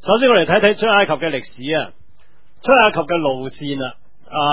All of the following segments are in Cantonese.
首先我哋睇睇出埃及嘅歷史啊，出埃及嘅路線啊，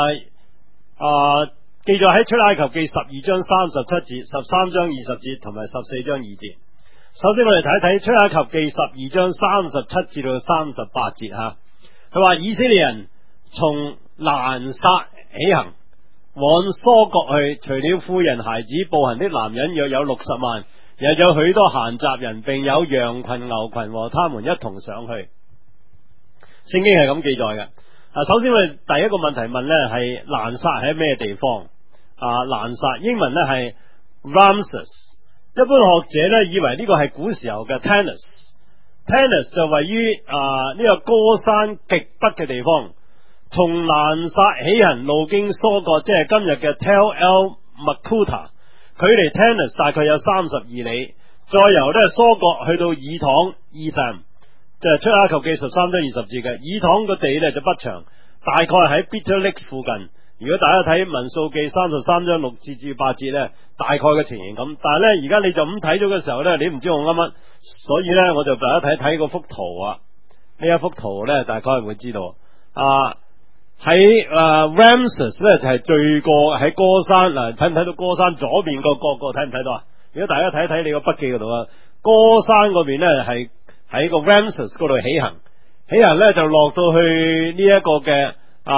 記載喺出埃及記12章37節、13章20節同埋14章2節。首先我哋睇一睇出埃及記12章37至到38節吓，佢話以色列人從蘭撒起行，往疏割去，除了婦人孩子，步行的男人約有60萬，又有許多閒雜人，並有羊群牛群和他們一同上去。聖經係咁記載嘅。首先我哋第一個問題問呢係蘭撒喺咩地方？蘭撒英文呢係 Ramses， 一般學者呢以為呢個係古時候嘅 Tanis 就位於呢個歌山極北嘅地方。從蘭撒起行，路經疏割，即係今日嘅 Tel El Makuta， 距離 Tanis 大概有32里，再由呢疏割去到以堂 Etham， 即係出埃及記13章20節嘅以堂個地呢就不長，大概喺 Bitter Lake 附近。如果大家睇民數記33章6節至8節呢，大概嘅情形咁。但係呢，而家你就咁睇咗嘅時候呢，你唔知我啱乜，所以呢，我就大家睇睇嗰幅圖啊。呢一幅圖呢，大概會知道喺Ramses 呢就係最過喺歌山嗱，睇唔睇到歌山左邊個角睇唔睇到啊？如果大家睇一睇你個筆記嗰度啊，歌山嗰邊呢係喺個 Ramses 嗰度起行呢就落到去呢一個嘅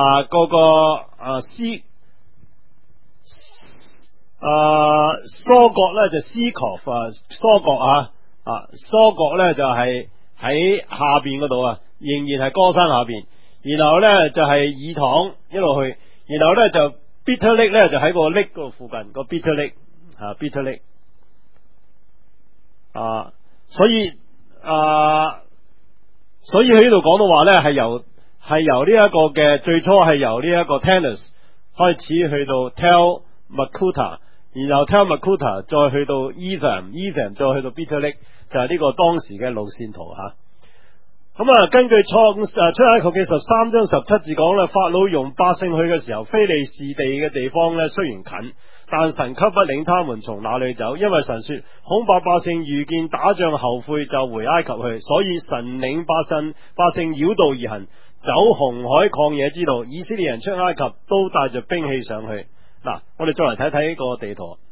疏割呢就 Sikov 疏割呢就係喺下邊嗰度啊，仍然係歌山下邊。然後呢就係以堂一路去，然後呢就 Bitter Lake 呢就喺個 lake 嗰度附近個 Bitter Lake Bitter Lake 所以喺呢度講到話呢係由呢一個嘅最初係由呢一個 Tanis 開始去到 Tel Makuta， 然後 Tel Makuta 再去到 Etham 再去到 Bitter Lake， 就係呢個當時嘅路線圖吓。根據出埃及記13章17節講咧，法老容百姓去嘅時候，非利士地嘅地方咧雖然近，但神給不領他們從那裏走，因為神說恐怕百姓遇見打仗後悔，就回埃及去，所以神領百姓繞道而行，走紅海曠野之路。以色列人出埃及都帶着兵器上去。嗱，我哋再嚟睇睇呢個地圖。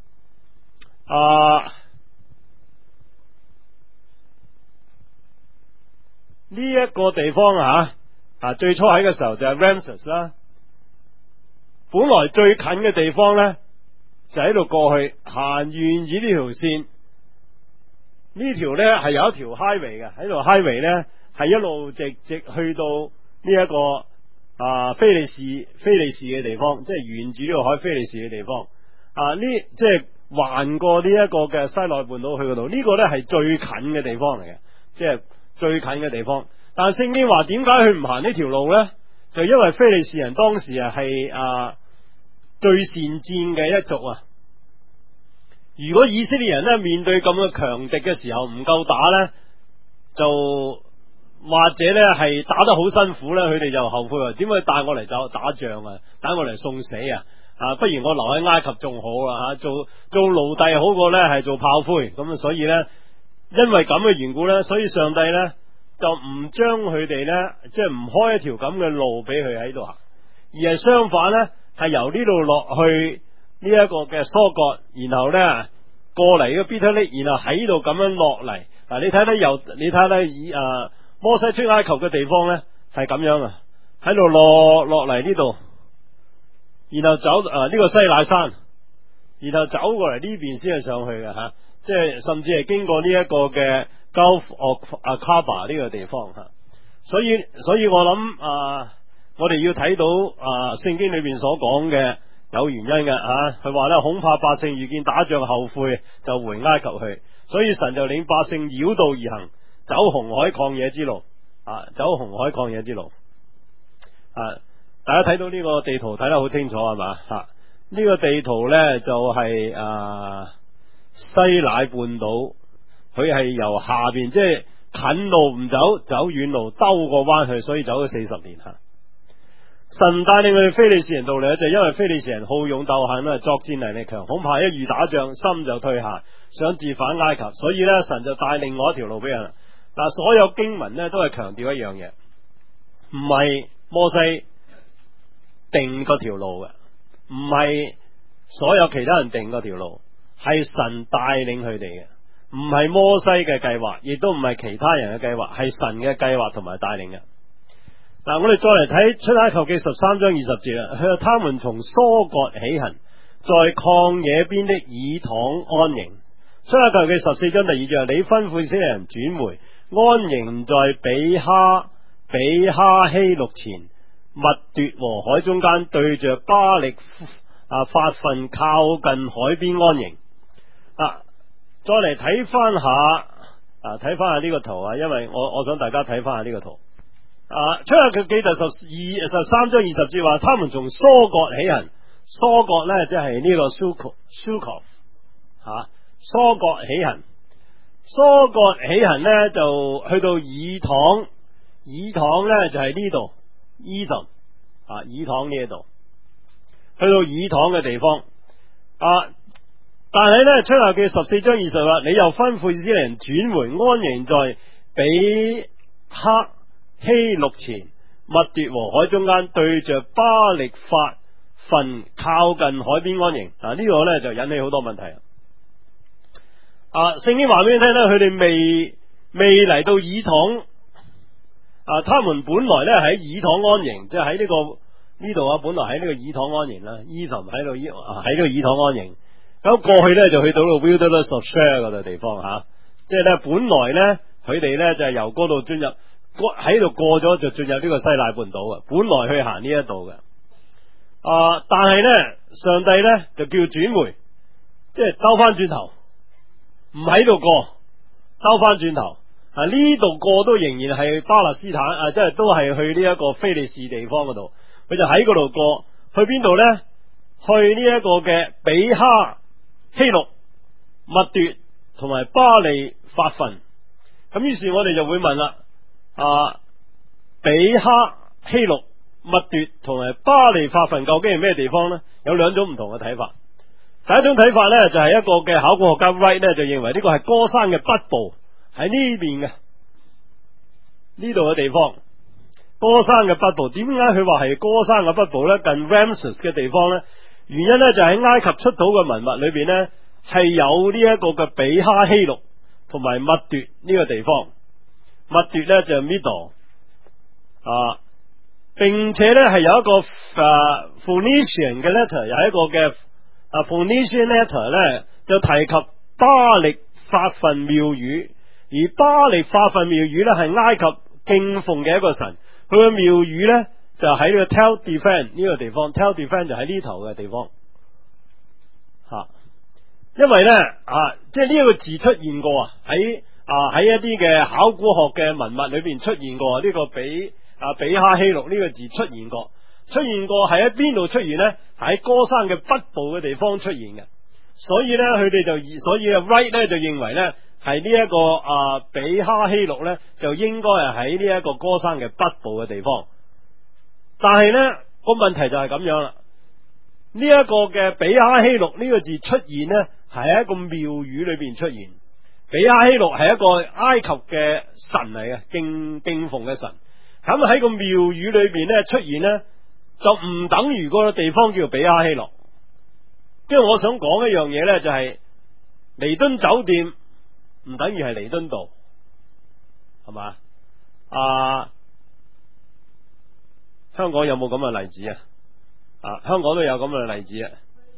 呢一個地方最初喺嘅時候就係 Ramses 啦。本來最近嘅地方呢，就喺度過去行沿住呢條線，呢條呢係有一條 highway 嘅，喺度 highway 呢係一路直去到呢一個非利士嘅地方，即係沿住呢個海非利士嘅地方。即係橫過呢一個嘅西奈半島去嗰度，呢個呢係最近嘅地方嚟嘅，即係最近嘅地方。但係聖經話點解佢唔行呢條路呢？就因為非利士人當時係最善戰嘅一族啊。如果以色列人呢面對咁嘅強敵嘅時候唔夠打呢，就或者呢係打得好辛苦呢，佢哋就後悔話點解帶我嚟打仗啊，帶我嚟送死啊！不如我留喺埃及仲好啊，做奴隸好過呢係做炮灰。咁所以呢，因為咁嘅緣故呢，所以上帝呢就唔將佢哋呢，即係唔開一條咁嘅路俾佢喺度行，而係相反呢，係由呢度落去呢一個嘅疏割，然後呢過嚟個 Bitter Lake， 然後喺度咁樣落嚟。嗱，你睇睇摩西出埃及嘅地方呢係咁樣啊，喺度落嚟呢度，然後走呢個西乃山，然後走過嚟呢邊先係上去嘅吓，即係甚至係經過呢一個嘅 Gulf of Aqaba 呢個地方吓。所以我諗我哋要睇到聖經裏邊所講嘅有原因嘅吓。佢話咧，恐怕百姓遇見打仗後悔，就回埃及去，所以神就領百姓繞道而行，走紅海曠野之路走紅海曠野之路大家睇到呢個地圖睇得好清楚係嘛？呢個地圖呢，就係西乃半島，佢係由下邊即係近路唔走，走遠路兜個彎去，所以走咗40年吓。神帶領佢哋非利士人到嚟，就因為非利士人好勇鬥狠啦，作戰能力強，恐怕一遇打仗心就退下，想自返埃及，所以呢，神就帶另外一條路俾人。 嗱，所有經文咧都係強調一樣嘢，唔係摩西定嗰條路嘅，唔係所有其他人定嗰條路，係神帶領佢哋嘅，唔係摩西嘅計劃，亦都唔係其他人嘅計劃，係神嘅計劃同埋帶領嘅。嗱，我哋再嚟睇出埃及記13章20節啦。佢話他們從疏割起行，在曠野邊的以躺安營。出埃及記14章第2節，你吩咐以色列人轉回，安營在比哈希錄前，密奪和海中間，對着巴力發奮，靠近海邊安營。再嚟睇翻下呢個圖啊，因為我想大家睇翻下呢個圖。出埃及記13章20節話，他們從疏割起行，疏割呢即係呢個 Sukkoth 疏割起行，疏割起行呢就去到以躺，以躺呢就係呢度Edom，以躺呢一度，去到以躺嘅地方。但係呢，出埃及記14章20話，你又吩咐以色列人轉回，安營在比哈希錄前，密奪和海中間，對着巴力發奮，靠近海邊安營。呢個呢就引起好多問題。聖經話俾你聽呢，佢哋未嚟到以躺。他們本來呢喺以躺安營，即係喺呢度本來喺呢個以躺安營啦，伊同喺呢個以躺安營。咁過去呢就去到個 Wilderness of Shur 嗰度地方即係呢本來呢佢哋呢就係由嗰度進入喺度過咗就進入呢個西奈半島本來去行呢一度嘅。但係呢上帝呢就叫轉回，即係兜翻轉頭，唔喺度過，兜翻轉頭。呢度過都仍然係巴勒斯坦即係都係去呢一個非利士地方嗰度，佢就喺嗰度過去邊度呢？去呢一個嘅比哈希錄、密奪同埋巴利發奮。咁於是我哋就會問啦，比哈希錄、密奪同埋巴利發奮究竟係咩地方呢？有兩種唔同嘅睇法。第一種睇法呢，就係一個嘅考古學家 Wright 呢就認為呢個係歌山嘅北部，喺呢邊嘅呢度嘅地方。歌山嘅北部，點解佢話係歌山嘅北部呢？近 Ramses 嘅地方呢？原因呢就喺埃及出土嘅文物裏邊呢，係有呢一個嘅比哈希錄同埋密奪呢個地方。密奪呢就係 Middle 並且呢係有一個Phoenician 嘅 letter， 有一個嘅Phoenician letter 呢就提及巴力發奮廟宇，而巴力發奮廟宇呢係埃及敬奉嘅一個神，佢嘅廟宇呢就喺呢個 Tel Defan 呢個地方。 Tel Defan 就喺呢頭嘅地方因為呢即係呢一個字出現過喺一啲嘅考古學嘅文物裏邊出現過，呢個比哈希錄呢個字出現過係喺邊度出現呢？喺歌山嘅北部嘅地方出現嘅。所以呢佢哋Wright 呢就認為呢係呢一個比哈希錄呢就應該係喺呢一個歌山嘅北部嘅地方。但係呢個問題就係咁樣啦，呢一個嘅比哈希錄呢個字出現呢係喺一個廟宇裏邊出現。比哈希錄係一個埃及嘅神嚟嘅，敬奉嘅神。咁喺個廟宇裏邊呢出現呢，就唔等於個地方叫做比哈希錄。即係我想講一樣嘢呢，就係彌敦酒店唔等於係彌敦道，係嘛？香港有冇咁嘅例子香港都有咁嘅例子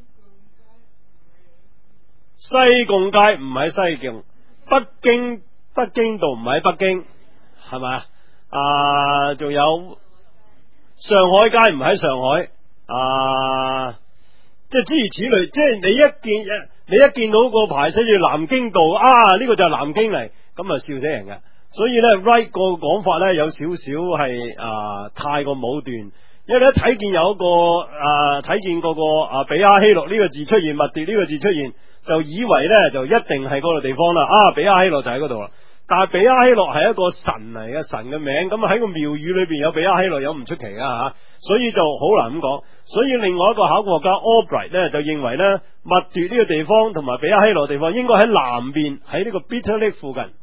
西貢街唔喺西貢，北京道唔喺北京，係咪仲有上海街唔喺上海即係諸如此類。即係你一見到個牌寫住南京道呢個就係南京嚟，咁笑死人嘅。所以呢 Wright 個講法呢有少少係太過武斷，因為你一睇見有一個睇見嗰個比哈希錄呢個字出現，密奪呢個字出現，就以為呢就一定係嗰個地方啦。比哈希錄就喺嗰度啦。但係比哈希錄係一個神嚟嘅，神嘅名，咁喺個廟宇裏邊有比哈希錄有唔出奇啊，所以就好難咁講。所以另外一個考古學家 Albright 呢就認為呢，密奪呢個地方同埋比哈希錄地方應該喺南邊，喺呢個 Bitter Lake 附近。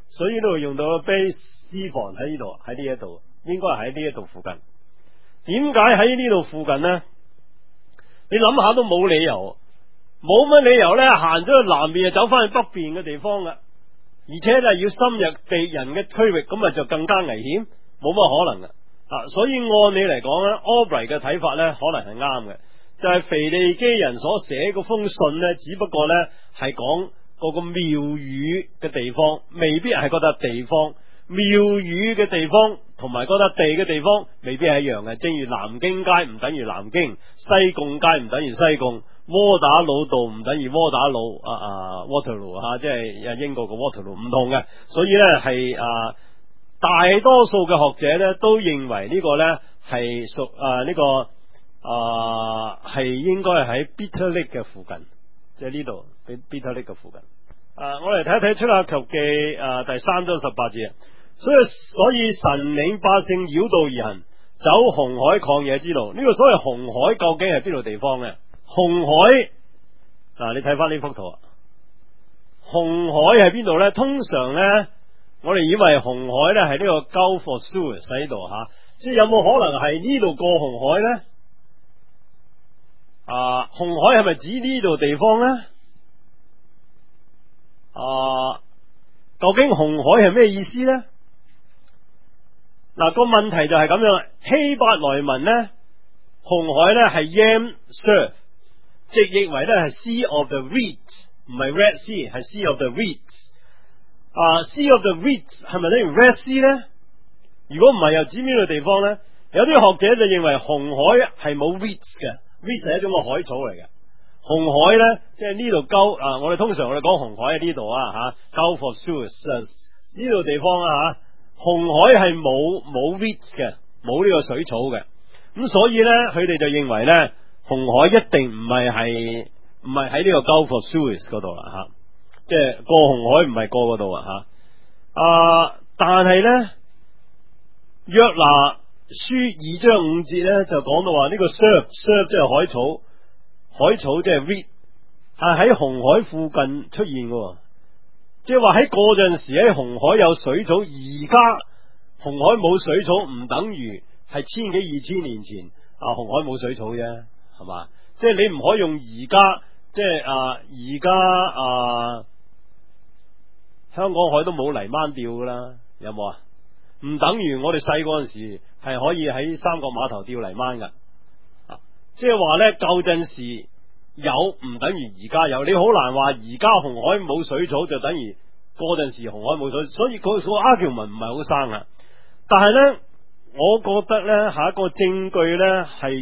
所以呢度用到個 base 私房喺呢度，喺呢一度，應該係喺呢一度附近。點解喺呢度附近呢？你諗下都冇理由，冇乜理由呢行咗去南邊就走翻去北邊嘅地方噶，而且呢要深入敵人嘅區域，咁啊就更加危險，冇乜可能噶。所以按理嚟講呢 Albright 嘅睇法呢可能係啱嘅，就係腓利基人所寫嗰封信呢，只不過呢係講嗰個廟宇嘅地方，未必係嗰笪地方。廟宇嘅地方同埋嗰笪地嘅地方未必係一樣嘅，正如南京街唔等於南京，西貢街唔等於西貢，窩打老道唔等於窩打老Waterloo 即係英國嘅 Waterloo 唔同嘅。所以呢係大多數嘅學者呢都認為呢個呢係屬呢個係應該係喺 Bitter Lake 嘅附近，即係呢度 Bitter Lake 嘅附近。我嚟睇一睇出埃及記第3章18節。所以神領百姓繞道而行，走紅海曠野之路。呢個所謂紅海究竟係邊度地方呢？紅海你睇翻呢幅圖，紅海係邊度呢？通常呢，我哋以為紅海呢係呢個 Gulf of Suez 喺度吓，即係有冇可能係呢度過紅海呢？紅海係咪指呢度地方呢？究竟紅海係咩意思呢？個問題就係咁樣，希伯來文呢，紅海呢係 Yam Surf， 直譯為呢係 Sea of the Reeds， 唔係 Red Sea， 係 Sea of the Reeds。Sea of the Reeds 係咪等於 Red Sea 呢？如果唔係，又指邊個地方呢？有啲學者就認為紅海係冇 Reeds 嘅，Reeds 係一種個海草嚟嘅。紅海呢，即係呢度溝我哋通常我哋講紅海喺呢度Gulf of Suez 呢度地方紅海係冇 reeds 嘅，冇呢個水草嘅。咁所以呢，佢哋就認為呢，紅海一定唔係喺呢個 Gulf of Suez 嗰度啦即係過紅海唔係過嗰度但係呢，約拿書2章5節呢，就講到話呢個 surf 即係海草。海草即係 reed， 係喺紅海附近出現嘅，即係話喺嗰陣時喺紅海有水草，而家紅海冇水草，唔等於係千幾2000年前紅海冇水草啫，係嘛？即係你唔可以用而家，即係而家香港海都冇泥鯭釣噶啦，有冇啊？唔等於我哋細嗰陣時係可以喺三角碼頭釣泥鯭噶。即係話呢，舊陣時有唔等於而家有，你好難話而家紅海冇水草就等於嗰陣時紅海冇水，所以個 argument 唔係好生啊。但係呢，我覺得呢，下一個證據呢係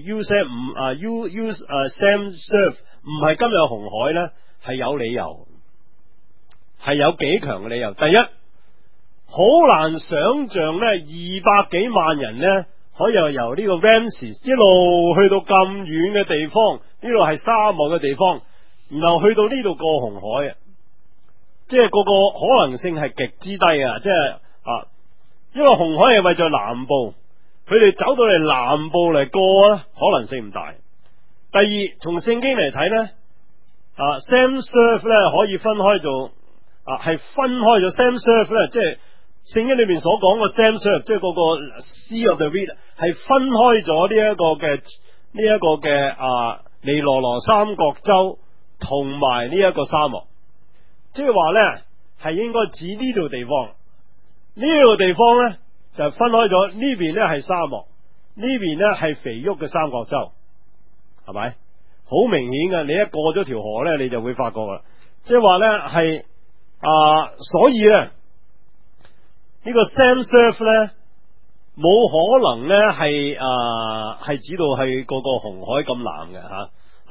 Sam Surf 唔係今日紅海呢係有理由，係有幾強嘅理由。第一，好難想象呢200幾萬人呢。可以由呢個 Ramses 一路去到咁遠嘅地方，呢度係沙漠嘅地方，然後去到呢度過紅海即係個可能性係極之低啊！即係因為紅海係位在南部，佢哋走到嚟南部嚟過咧，可能性唔大。第二，從聖經嚟睇咧，Sam Surf 咧可以分開做係分開咗 Sam Surf 咧，即係。聖經裏面所講嘅 Sam Surf 即係嗰個 Sea of the Reed 係分開咗呢一個嘅尼羅羅三角洲同埋呢一個沙漠，即係話咧係應該指呢度地方，呢個地方咧就分開咗，呢邊咧係沙漠，呢邊咧係肥沃嘅三角洲，係咪？好明顯嘅，你一過咗條河咧，你就會發覺啦，即係話咧係所以咧。呢個 Sam Surf 咧，冇可能咧係指到係個紅海咁南嘅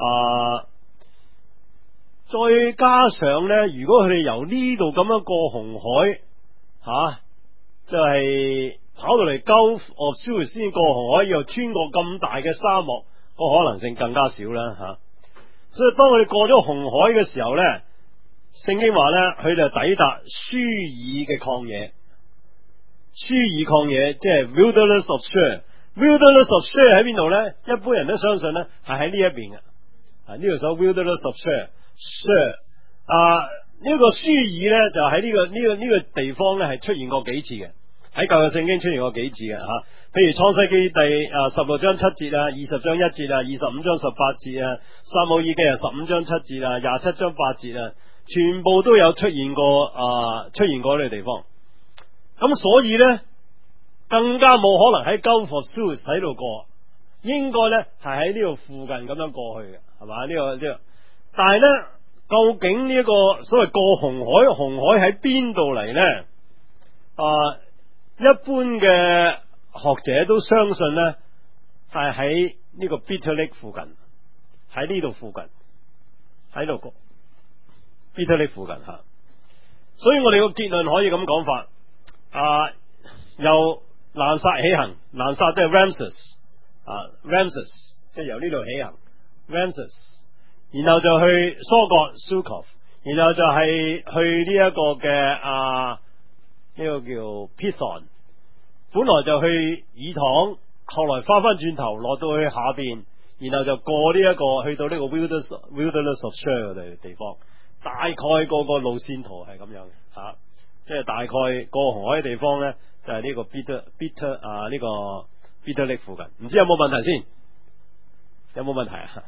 再加上咧，如果佢哋由呢度咁樣過紅海就係跑到嚟 Gulf of Suez 先過紅海，又穿過咁大嘅沙漠，個可能性更加少啦所以當佢哋過咗紅海嘅時候咧，聖經話咧，佢哋抵達舒爾嘅曠野。舒爾曠野即係 Wilderness of Shur。Wilderness of Shur 喺邊度咧？一般人都相信咧係喺呢一邊嘅。呢度所 Wilderness of Shur。 呢個舒爾呢，就喺呢個地方呢，係出現過幾次嘅，喺舊約聖經出現過幾次嘅吓。譬如創世記第16章7節啊，20章1節啊，25章18節啊，撒母耳記15章7節啊，27章8節啊，全部都有出現過呢個地方。咁所以呢，更加冇可能喺 Gulf of Suez 喺度過，應該呢係喺呢度附近咁樣過去嘅，係嘛？呢個，但係呢，究竟呢一個所謂過紅海喺邊度嚟呢？一般嘅學者都相信呢係喺呢個 Bitter Lake 附近，喺呢度附近，喺度過 Bitter Lake 附近吓。所以我哋個結論可以咁講法，由蘭薩起行，蘭薩即係 Ramses 即係由呢度起行 Ramses， 然後就去疏割 Succoth， 然後就係去呢一個嘅呢個叫 Pithon， 本來就去以躺，後來翻轉頭落到去下邊，然後就過呢一個去到呢個 Wilderness of Shur 嘅地方，大概個路線圖係咁樣嘅吓，即係大概過紅海嘅地方咧，就係呢個 Bitter 呢個 Bitter Lake 附近，唔知有冇問題先？有冇問題啊？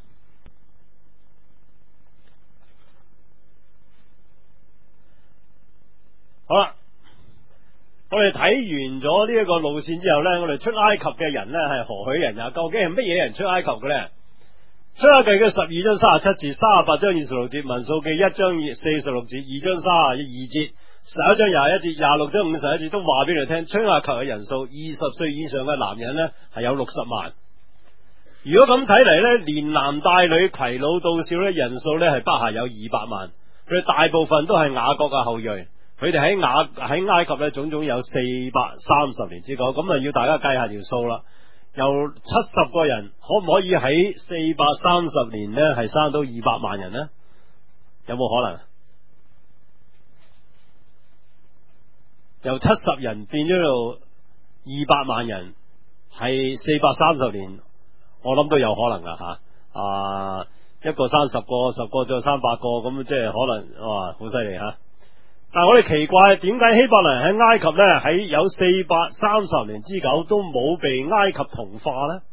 好啦。我哋睇完咗呢一個路線之後呢，我哋出埃及嘅人呢係何許人也？究竟係乜嘢人出埃及嘅呢？出埃及嘅12章37節、38章26節、民數記1章46節、2章32節、11章21節、26章51節都話俾你聽，出埃及嘅人數20歲以上嘅男人呢係有60萬。如果咁睇嚟呢，連男帶女、攜老到少呢，人數呢係不下有200萬。佢哋大部分都係雅各嘅後裔。佢哋喺埃及咧，種種有430年之久，咁啊要大家計下條數啦。由70個人，可唔可以喺430年呢係生到200萬人呢？有冇可能？由70人變咗到200萬人，係430年，我諗都有可能噶吓。一個生10個，10個再300個，咁即係可能哇，好犀利吓！但係我哋奇怪，點解希伯來人喺埃及呢？喺有430年之久都冇被埃及同化呢？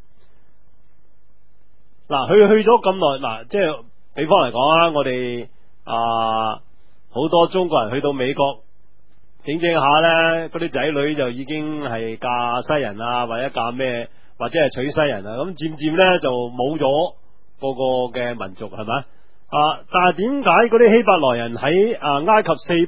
嗱，去咗咁耐，嗱，即係比方嚟講啊，我哋好多中國人去到美國整下呢，嗰啲仔女就已經係嫁西人啊，或者嫁咩，或者係娶西人啊，咁漸漸呢，就冇咗個嘅民族，係咪？但係點解嗰啲希伯來人喺埃及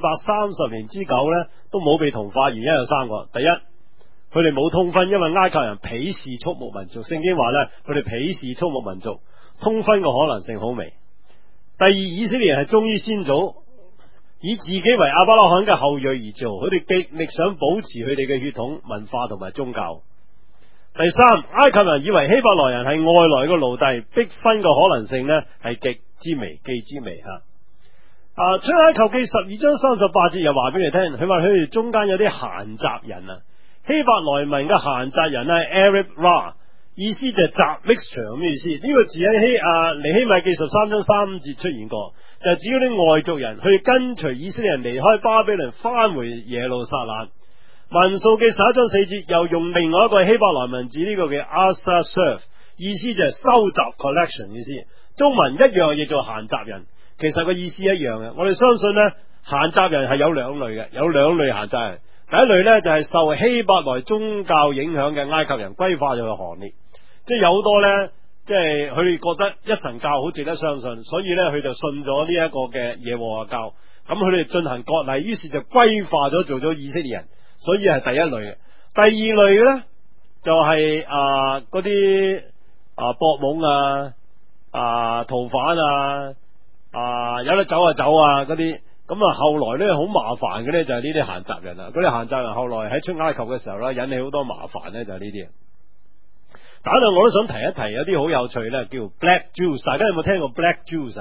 430年之久呢都冇被同化？原因有3個。第一，佢哋冇通婚，因為埃及人鄙視畜牧民族，聖經話呢，佢哋鄙視畜牧民族，通婚嘅可能性好微。第二，以色列人係忠於先祖，以自己為亞伯拉罕嘅後裔而做，佢哋極力想保持佢哋嘅血統、文化同埋宗教。第三，埃及人以為希伯來人係外來嘅奴隸，逼婚嘅可能性呢係極之微，既之微吓。出埃及記12章38節又話俾你聽，佢話佢哋中間有啲閒雜人啊，希伯來文嘅閒雜人係 Arab Ra， 意思就係雜 mixture 咁嘅意思。呢、這個字喺尼希米記13章3節出現過，就係指嗰啲外族人去跟隨以色列人離開巴比倫翻回耶路撒冷。民數記11章4節又用另外一個希伯來文字，呢、這個嘅 Asa Surf， 意思就係收集 collection 意思。中文一樣譯做閒雜人，其實個意思一樣嘅。我哋相信呢，閒雜人係有兩類嘅，有兩類閒雜人。第一類呢，就係受希伯來宗教影響嘅埃及人歸化咗嘅行列，即係有好多呢，即係佢哋覺得一神教好值得相信，所以呢，佢就信咗呢一個嘅耶和華教，咁佢哋進行割禮，於是就歸化咗做咗以色列人，所以係第一類嘅。第二類嘅呢，就係嗰啲博懵逃犯有得走就走嗰啲，咁後來咧好麻煩嘅咧就係呢啲閒雜人啦。嗰啲閒雜人後來喺出埃及嘅時候咧，引起好多麻煩咧，就係呢啲。打到我都想提一提，有啲好有趣咧，叫 Black Jews。大家有冇聽過 Black Jews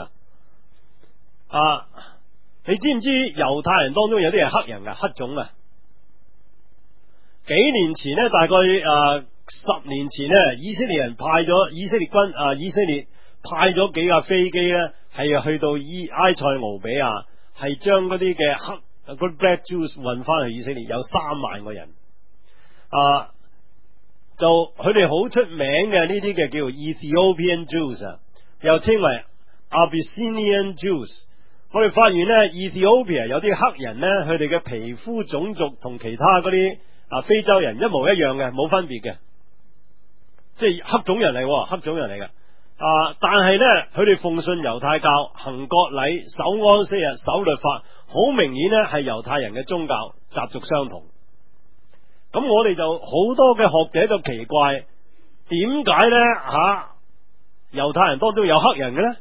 你知唔知猶太人當中有啲係黑人嘅黑種啊？幾年前呢，大概10年前呢，以色列人派咗以色列軍以色列派咗幾架飛機呢，係去到埃塞俄比亞係將嗰啲嘅黑嗰啲 Black Jews 運翻去以色列，有3萬個人。就佢哋好出名嘅呢啲嘅叫做 Ethiopian Jews 啊，又稱為 Abyssinian Jews。我哋發現呢 Ethiopia 有啲黑人呢，佢哋嘅皮膚種族同其他嗰啲非洲人一模一樣嘅，冇分別嘅，即係黑種人嚟，黑種人嚟嘅。但係呢，佢哋奉信猶太教，行割禮，守安息日，守律法，好明顯呢係猶太人嘅宗教習俗相同。咁我哋就好多嘅學者就奇怪，點解呢？猶太人當中有黑人嘅呢？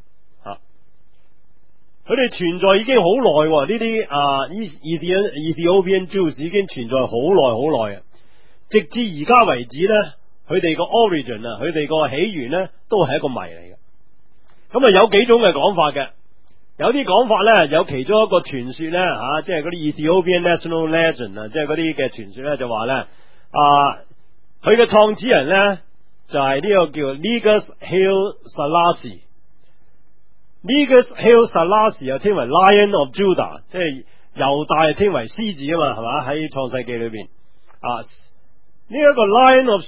佢哋存在已經好耐，呢啲Ethiopian Jews 已經存在好耐，直至而家為止呢，佢哋個 origin 佢哋個起源呢，都係一個謎嚟嘅。咁有幾種嘅講法嘅，有啲講法呢，有其中一個傳說呢，即係嗰啲 Ethiopian National Legend 即係嗰啲嘅傳說呢，就話呢，佢嘅創始人呢，就係呢個叫 Negus Haile Selassie。Negus Haile Selassie 又稱為 Lion of Judah， 即係猶大稱為獅子啊嘛，係嘛？喺創世記裏邊呢一個 Lion of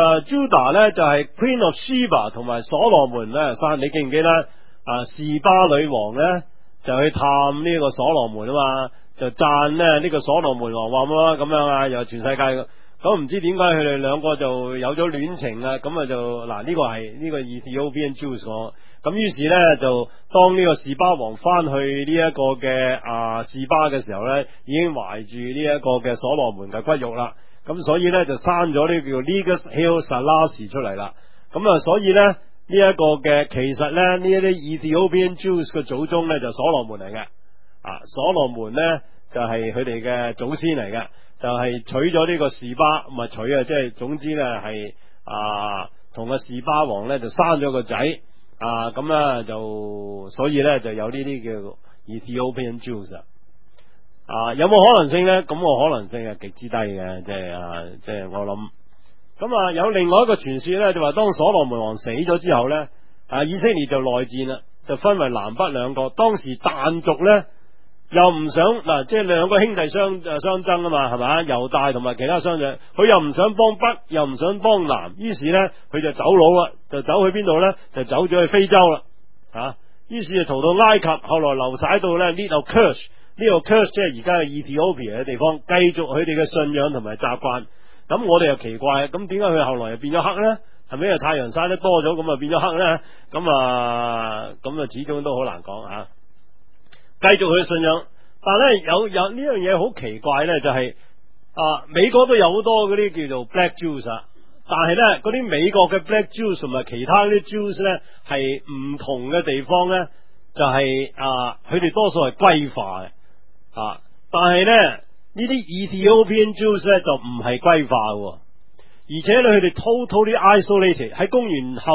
Judah 咧，就係 Queen of Sheba 同埋所羅門咧生。你記唔記得示巴女王咧就去探呢個所羅門啊嘛，就讚咧呢個所羅門王話乜咁樣啊，又全世界咁唔知點解佢哋兩個就有咗戀情啊，咁就嗱呢個係呢個 Ethiopian Jews 講。咁於是咧就當呢個示巴王翻去呢一個嘅示巴嘅時候咧，已經懷住呢一個嘅所羅門嘅骨肉啦。咁所以咧就生咗呢個叫 Negus Haile Selassie 出嚟啦。咁所以咧呢一個嘅其實咧呢一啲 Ethiopian Jews 嘅祖宗咧就所羅門嚟嘅。所羅門咧就係佢哋嘅祖先嚟嘅，就係娶咗呢個示巴，唔係娶即係總之咧係同個示巴王咧就生咗個仔。咁就所以咧就有呢啲叫 Ethiopian Jews。有冇可能性咧？咁個可能性係極之低嘅，即係我諗。咁有另外一個傳說咧，就話當所羅門王死咗之後咧，以色列就內戰啦，就分為南北兩個。當時但族咧又唔想即係兩個兄弟相爭啊嘛，係咪？猶大同埋其他相長，佢又唔想幫北，又唔想幫南，於是咧佢就走佬啦，就走去邊度咧？就走咗去非洲啦。於是就逃到埃及，後來流晒到咧呢度 Kush。呢個 Kush 即係而家嘅 Ethiopia 嘅地方，繼續佢哋嘅信仰同埋習慣。咁我哋又奇怪，咁點解佢後來又變咗黑咧？係咪因為太陽曬得多咗，咁變咗黑咧？咁始終都好難講吓。繼續佢嘅信仰，但係咧有呢樣嘢好奇怪咧，就係美國都有好多嗰啲叫做 Black Jews，但係咧嗰啲美國嘅 Black Jews 同埋其他啲 Jews 咧係唔同嘅地方咧，就係佢哋多數係歸化嘅。但係咧呢啲 Ethiopian Jews 咧就唔係歸化嘅，而且咧佢哋 totally isolated， 喺公元後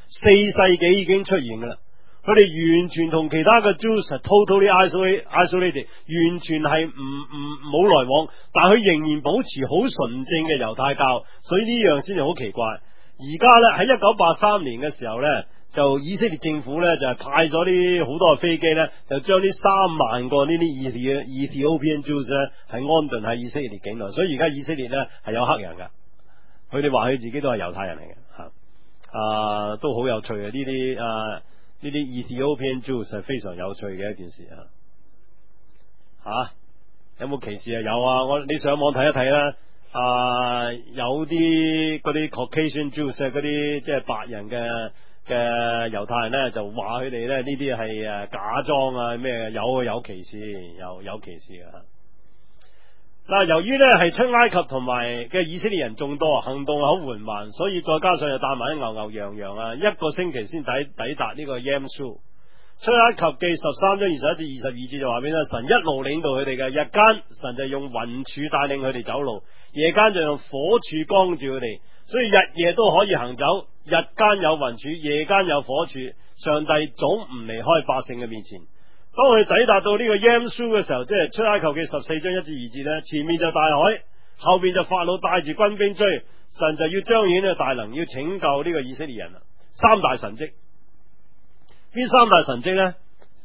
4世紀已經出現噶啦。佢哋完全同其他嘅 Jews 係 totally isolated， 完全係冇來往，但係佢仍然保持好純正嘅猶太教，所以呢樣先係好奇怪。而家咧喺1983年嘅時候咧，就以色列政府咧就係派咗啲好多嘅飛機咧，就將呢3萬個呢啲 Ethiopian Jews 咧係安頓喺以色列境內，所以而家以色列咧係有黑人噶，佢哋話佢自己都係猶太人嚟嘅，都好有趣嘅呢啲 Ethiopian Jews 係非常有趣嘅一件事有冇歧視啊？有啊，你上網睇一睇啦。有啲嗰啲 Caucasian Jews 嗰啲即係白人嘅猶太人咧，就話佢哋咧呢啲係假裝咩有歧視，有歧視由於咧係出埃及同埋嘅以色列人眾多，行動好緩慢，所以再加上又帶埋啲牛羊一個星期先抵達呢個 Yam Su。出埃及記13章21至22節就話俾你聽，神一路領導佢哋嘅，日間神就用雲柱帶領佢哋走路，夜間就用火柱光照佢哋，所以日夜都可以行走。日間有雲柱，夜間有火柱，上帝總唔離開百姓嘅面前。當佢抵達到呢個 Yam Su 嘅時候，即係出埃及記14章1至2節咧，前面就大海，後邊就法老帶住軍兵追，神就要彰顯呢個大能，要拯救呢個以色列人啦。3大神蹟，邊3大神蹟呢？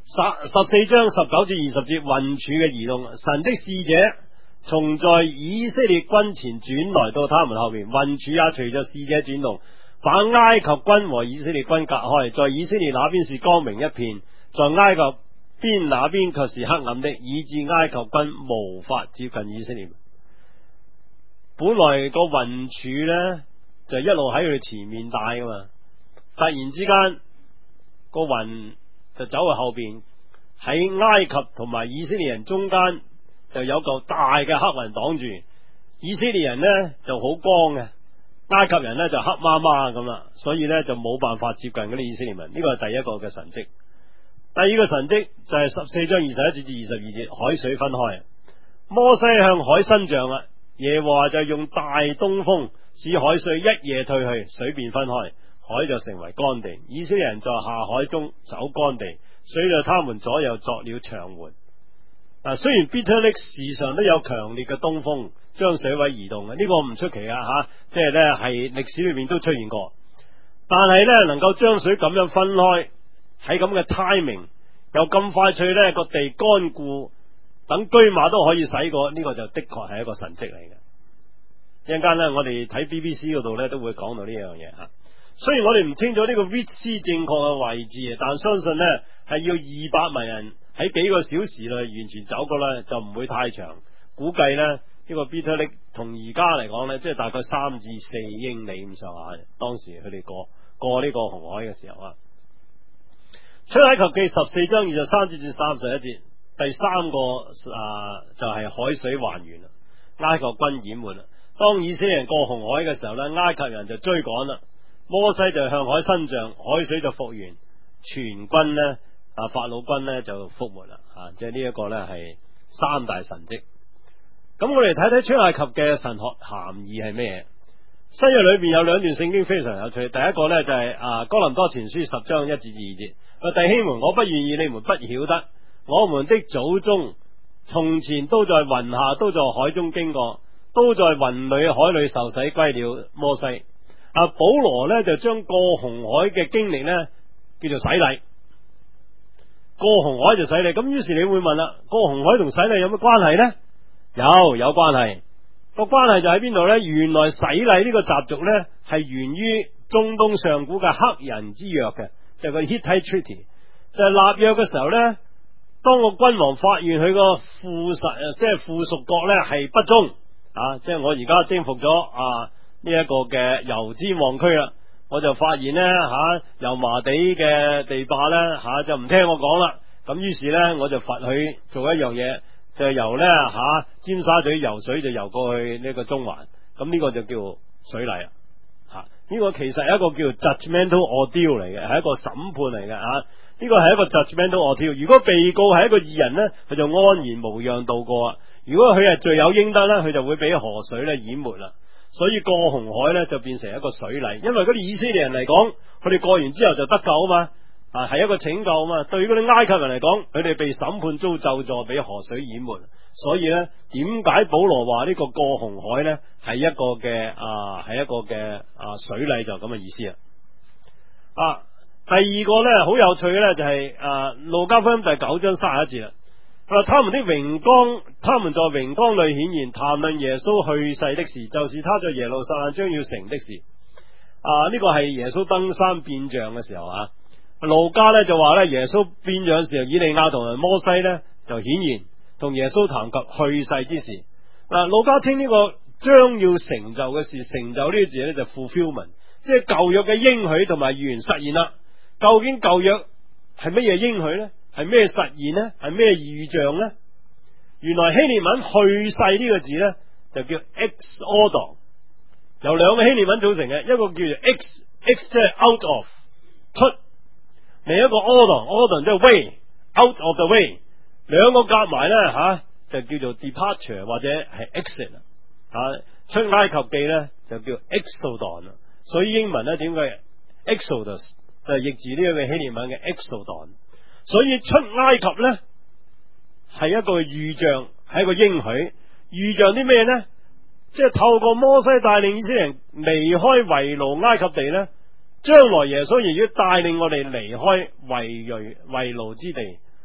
14章19至20節，雲柱嘅移動，神的使者從在以色列軍前轉來到他們後面，雲柱也隨着使者轉動，把埃及軍和以色列軍隔開，在以色列那邊是光明一片，在埃及邊那邊卻是黑暗的，以致埃及軍無法接近以色列。本來個雲柱呢，就一路喺佢哋前面帶噶嘛，突然之間個雲就走去後邊，喺埃及同埋以色列人中間就有嚿大嘅黑雲擋住，以色列人呢就好光嘅，埃及人呢就黑麻麻咁啦，所以呢就冇辦法接近嗰啲以色列民。呢個係第一個嘅神蹟。第二個神蹟就係14章21節至22節，海水分開，摩西向海伸杖啦，耶和華就用大東風使海水一夜退去，水便分開，海就成為乾地，以色列人在下海中走乾地，水在他們左右作了牆垣。雖然 Bitter Lake 時常都有強烈嘅東風將水位移動嘅，呢個唔出奇啊吓，即係呢係歷史裏面都出現過，但係呢能夠將水咁樣分開，喺咁嘅 timing 又咁快脆呢個地乾固，等車馬都可以駛過，呢個就的確係一個神蹟嚟嘅。一陣間呢我哋睇 BBC 嗰度呢都會講到呢樣嘢啊。雖然我哋唔清楚呢個 Red Sea 正確嘅位置，但相信呢係要200萬人喺幾個小時內完全走過呢，就唔會太長。估計呢個 Bitter Lake 同而家嚟講呢，即係大概3至4英里咁上下。當時佢哋過呢個紅海嘅時候啊。出埃及記14章23節至31節，第三個就係海水還原啦，埃及軍淹沒啦。當以色列人過紅海嘅時候呢，埃及人就追趕啦，摩西就向海伸杖，海水就復原，全軍呢法老軍呢就覆沒啦。即係呢一個呢係三大神蹟。咁我哋睇睇出埃及嘅神學含義係咩？新約裏邊有兩段聖經非常有趣，第一個呢就係哥林多前書10章1至2節，弟兄們，我不願意你們不曉得，我們的祖宗從前都在雲下，都在海中經過，都在雲裏海裏受洗歸了摩西。保羅呢就將過紅海嘅經歷呢叫做洗禮，過紅海就洗禮。咁於是你會問啦，過紅海同洗禮有乜關係呢？有關係。個關係就喺邊度呢？原來洗禮呢個習俗呢係源於中東上古嘅黑人之約嘅，就係個 Hittite Treaty， 就係立約嘅時候呢，當個君王發現佢個附屬國呢係不忠即係我而家征服咗呢一個嘅油尖旺區啦，我就發現呢油麻地嘅地霸呢就唔聽我講啦，咁於是呢我就罰佢做一樣嘢，就係由呢尖沙咀游水就游過去呢個中環，咁呢個就叫水禮啦。呢個其實係一個叫 judgmental ordeal 嚟嘅，係一個審判嚟嘅呢個係一個 judgmental ordeal。如果被告係一個義人呢，佢就安然無恙度過；如果佢係罪有應得呢，佢就會俾河水呢淹沒啦。所以過紅海呢就變成一個水禮，因為嗰啲以色列人嚟講，佢哋過完之後就得救啊嘛，係一個拯救啊嘛。對於嗰啲埃及人嚟講，佢哋被審判遭咒詛，俾河水淹沒。所以呢，點解保羅話呢個過紅海呢係一個嘅水禮，就咁嘅意思啊。第二個呢好有趣嘅呢就係路加福音第9章31節啦。他們在榮光裏顯現，談論耶穌去世的事，就是他在耶路撒冷將要成的事。呢個係耶穌登山變像嘅時候路加呢就話呢，耶穌變像嘅時候，以利亞同埋摩西呢就顯現，同耶穌談及去世之事。路加稱呢個將要成就嘅事，成就呢個字呢就 fulfillment， 即係舊約嘅應許同埋預言實現啦。究竟舊約係乜嘢應許呢？係咩實現呢？係咩預象呢？原來希臘文去世呢個字呢就叫 exodo， 由兩個希臘文組成嘅，一個叫做 x 即係 out of 出，另一個 order 即係 way out of the way， 兩個夾埋呢就叫做 departure 或者係 exit。出埃及記呢就叫 exodon， 所以英文呢點解 exodus 就係譯自呢個希臘文嘅 exodon。所以出埃及呢係一個預象，係一個應許。預象啲咩呢？即係透過摩西帶領以色列人離開為奴埃及地呢，將來耶穌亦要帶領我哋離開為奴之地，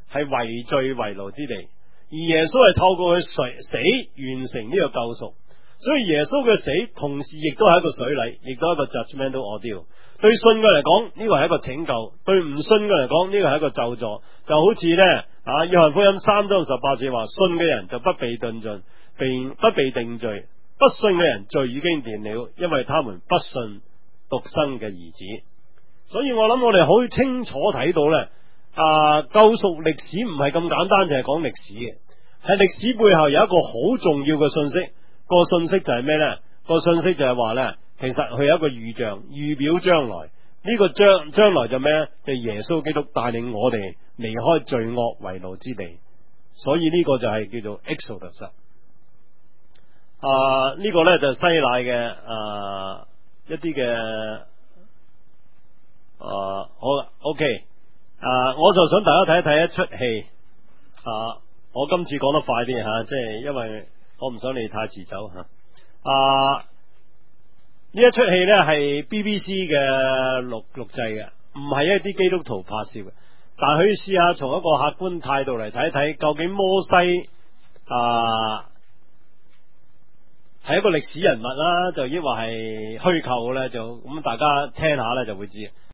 係為罪為奴之地，而耶穌係透過佢死完成呢個救贖。所以耶穌嘅死同時亦都係一個水禮，亦都係一個 judgmental ordeal。對信嘅嚟講，呢個係一個拯救；對唔信嘅嚟講，呢個係一個咒詛。就好似呢，約翰福音3章18節話：信嘅人就不被定罪，不被定罪；不信嘅人罪已經定了，因為他們不信獨生嘅兒子。所以我諗我哋好清楚睇到呢，救贖歷史唔係咁簡單，就係講歷史嘅，係歷史背後有一個好重要嘅信息。個信息就係咩呢？個信息就係話呢，其實佢有一個預象，預表將來。呢個將來就咩呢？就係耶穌基督帶領我哋離開罪惡為奴之地。所以呢個就係叫做 Exodus。呢個呢就係西乃嘅一啲嘅好 OK。我就想大家睇一睇一出戲。我今次講得快啲吓，即係因為我唔想你太遲走吓。呢一出戲呢係 BBC 嘅錄製嘅，唔係一啲基督徒拍攝嘅。但係佢試下從一個客觀態度嚟睇睇，究竟摩西係一個歷史人物啦，就抑或係虛構呢？就咁大家聽下呢就會知。